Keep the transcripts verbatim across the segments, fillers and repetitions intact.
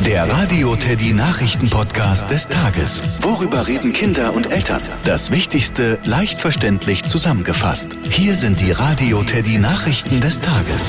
Der Radio Teddy Nachrichten-Podcast des Tages. Worüber reden Kinder und Eltern? Das Wichtigste leicht verständlich zusammengefasst. Hier sind die Radio Teddy Nachrichten des Tages.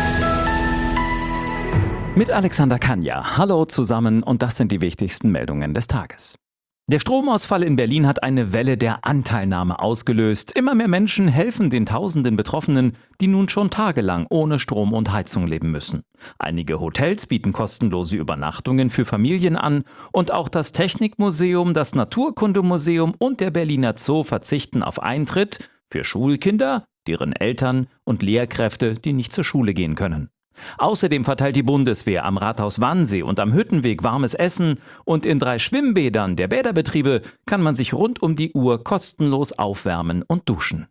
Mit Alexander Kanja. Hallo zusammen und das sind die wichtigsten Meldungen des Tages. Der Stromausfall in Berlin hat eine Welle der Anteilnahme ausgelöst. Immer mehr Menschen helfen den tausenden Betroffenen, die nun schon tagelang ohne Strom und Heizung leben müssen. Einige Hotels bieten kostenlose Übernachtungen für Familien an und auch das Technikmuseum, das Naturkundemuseum und der Berliner Zoo verzichten auf Eintritt für Schulkinder, deren Eltern und Lehrkräfte, die nicht zur Schule gehen können. Außerdem verteilt die Bundeswehr am Rathaus Wannsee und am Hüttenweg warmes Essen und in drei Schwimmbädern der Bäderbetriebe kann man sich rund um die Uhr kostenlos aufwärmen und duschen.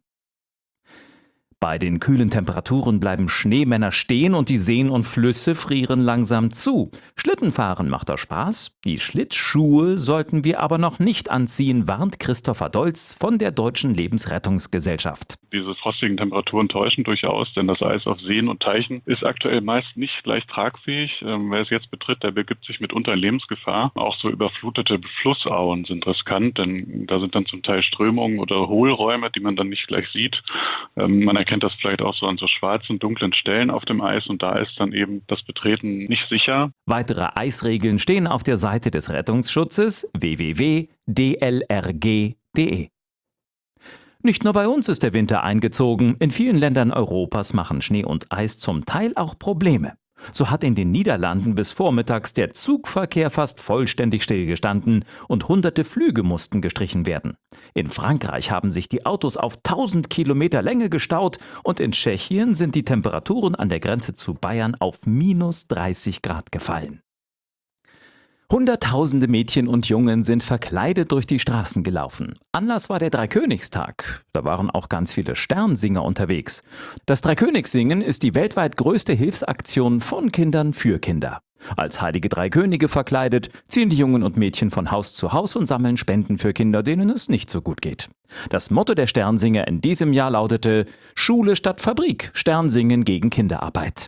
Bei den kühlen Temperaturen bleiben Schneemänner stehen und die Seen und Flüsse frieren langsam zu. Schlittenfahren macht da Spaß, die Schlittschuhe sollten wir aber noch nicht anziehen, warnt Christopher Dolz von der Deutschen Lebensrettungsgesellschaft. Diese frostigen Temperaturen täuschen durchaus, denn das Eis auf Seen und Teichen ist aktuell meist nicht leicht tragfähig. Ähm, wer es jetzt betritt, der begibt sich mitunter in Lebensgefahr. Auch so überflutete Flussauen sind riskant, denn da sind dann zum Teil Strömungen oder Hohlräume, die man dann nicht gleich sieht. Ähm, man erkennt das vielleicht auch so an so schwarzen, dunklen Stellen auf dem Eis und da ist dann eben das Betreten nicht sicher. Weitere Eisregeln stehen auf der Seite des Rettungsschutzes w w w punkt d l r g punkt d e. Nicht nur bei uns ist der Winter eingezogen, in vielen Ländern Europas machen Schnee und Eis zum Teil auch Probleme. So hat in den Niederlanden bis vormittags der Zugverkehr fast vollständig stillgestanden und hunderte Flüge mussten gestrichen werden. In Frankreich haben sich die Autos auf tausend Kilometer Länge gestaut und in Tschechien sind die Temperaturen an der Grenze zu Bayern auf minus dreißig Grad gefallen. Hunderttausende Mädchen und Jungen sind verkleidet durch die Straßen gelaufen. Anlass war der Dreikönigstag. Da waren auch ganz viele Sternsinger unterwegs. Das Dreikönigssingen ist die weltweit größte Hilfsaktion von Kindern für Kinder. Als heilige drei Könige verkleidet, ziehen die Jungen und Mädchen von Haus zu Haus und sammeln Spenden für Kinder, denen es nicht so gut geht. Das Motto der Sternsinger in diesem Jahr lautete: Schule statt Fabrik, Sternsingen gegen Kinderarbeit.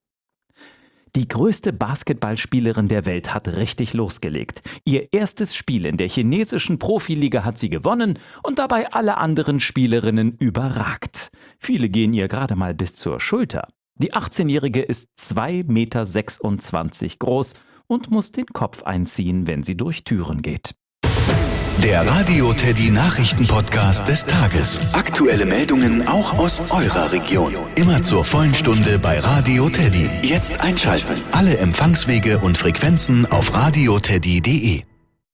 Die größte Basketballspielerin der Welt hat richtig losgelegt. Ihr erstes Spiel in der chinesischen Profiliga hat sie gewonnen und dabei alle anderen Spielerinnen überragt. Viele gehen ihr gerade mal bis zur Schulter. Die achtzehnjährige ist zwei Meter sechsundzwanzig groß und muss den Kopf einziehen, wenn sie durch Türen geht. Der Radio Teddy Nachrichten-Podcast des Tages. Aktuelle Meldungen auch aus eurer Region. Immer zur vollen Stunde bei Radio Teddy. Jetzt einschalten. Alle Empfangswege und Frequenzen auf radio teddy punkt de.